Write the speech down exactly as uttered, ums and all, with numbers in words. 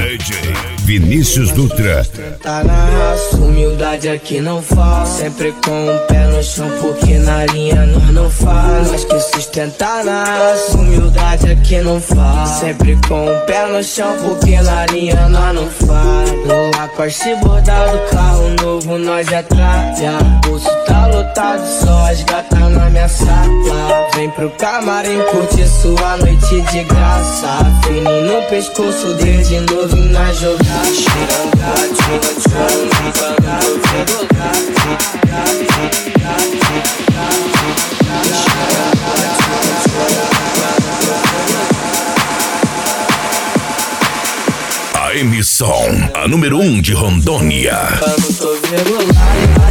D J Vinícius Dutra. Tá na raça, humildade aqui não falta. Sempre com o pé no chão, porque na linha nós não faz. Nós que sustentar na raça, humildade aqui não falta. Sempre com o pé no chão, porque na linha nós não faz. No Lacoste bordado, carro novo nós é tralha. Bolso tá lotado, só as gatas na minha sala. Vem pro camarim curtir sua noite de graça. Fininho no pescoço, desde novo na jogada. Cheirando gatinho, tchum, devagar, devagar. A emissão, a número um de Rondônia. Eu tô regular.